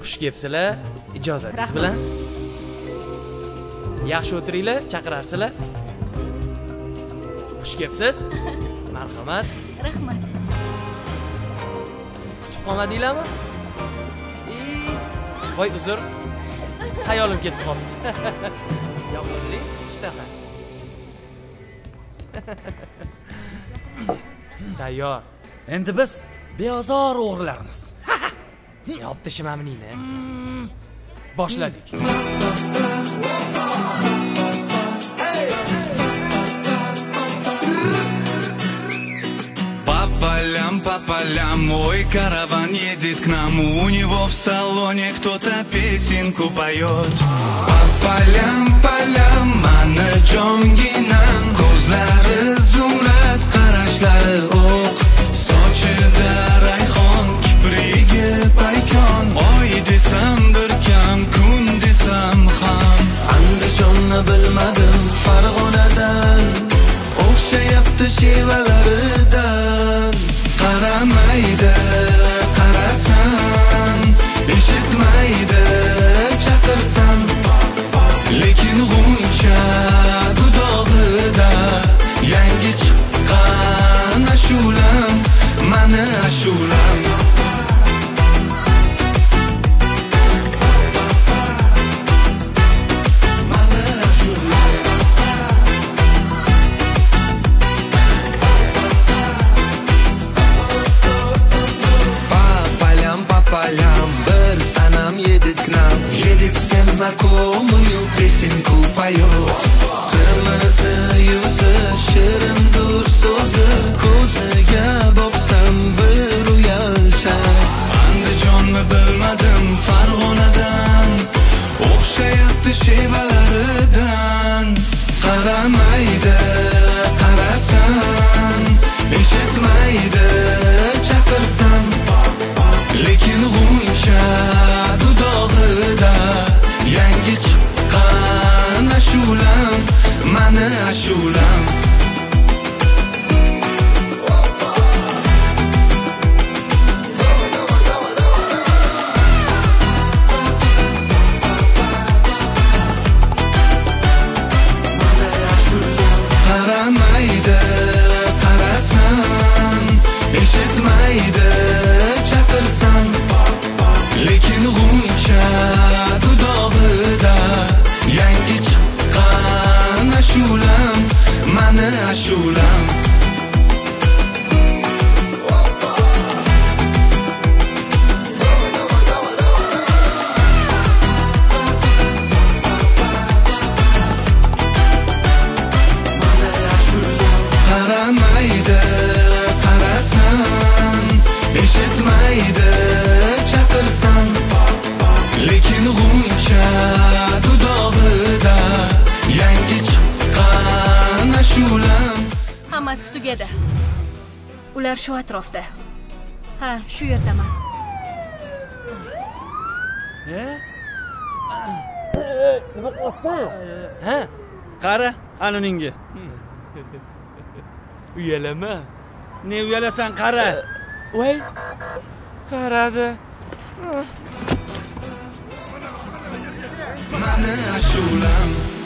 Xush kelibsizlar. Ijozatingiz bilan. Yaxshi o'tiringlar, chaqirarsizlar. Xush kelibsiz. Marhamat. Rahmat. Kutib qolmadinglarmi? Voy uzr. Xayolim ketib qoldi. Yoqimli ishtaha. Tayyor. Endi biz beozor o'g'rilarmiz. Yopdi shimamningni. Boshladik. По полям мой караван едет к нам. У него в салоне кто-то песенку поет. По полям mana jonginam. Ko'zlari zumrad, qarashlari o'q. Sochida rayhon, kiprigi paykon. Oy desam bir kam, kun desam ham. Andijonni bilmadim Farg'onadan. O'xshayapti shevalaridan. Qaramaydi, qarasam, eshitmaydi, chaqirsam. Lekin g'uncha dudog'ida yangi chiqqan ashulam, mani ashulam. Bir sanam едет к нам, едет всем знакомую песенку поет. Qirmisi yuzi, shirindur so'zi, ko'ziga boqsam bir uyalchan. Andijonni bilmadim Farg'onadan, o'xshayapti shevalaridan. Qaramaydi, qarasam, eshitmaydi, chaqirsam. Lekin g'uncha dudog'ida yangi chiqqan ashulam, mani ashulam. Qaramaydi, qarasam, eshitmaydi, chaqirsam. Lekin g'uncha dudog'ida yangi chiqqan ashulam, mani ashulam. Qaramaydi, qarasam, eshitmaydi, chaqirsam. Lekin g'uncha dudog'ida yangi chiqqan ashulam. Hammasi tugadi. Ular shu atrofda. Ha, shu yerdaman. Nima qilyapsan? Ha? Qara, ana uningga. Uyalama. Ne uyalasan, qara. Voy. Qaradi. Mani ashulam.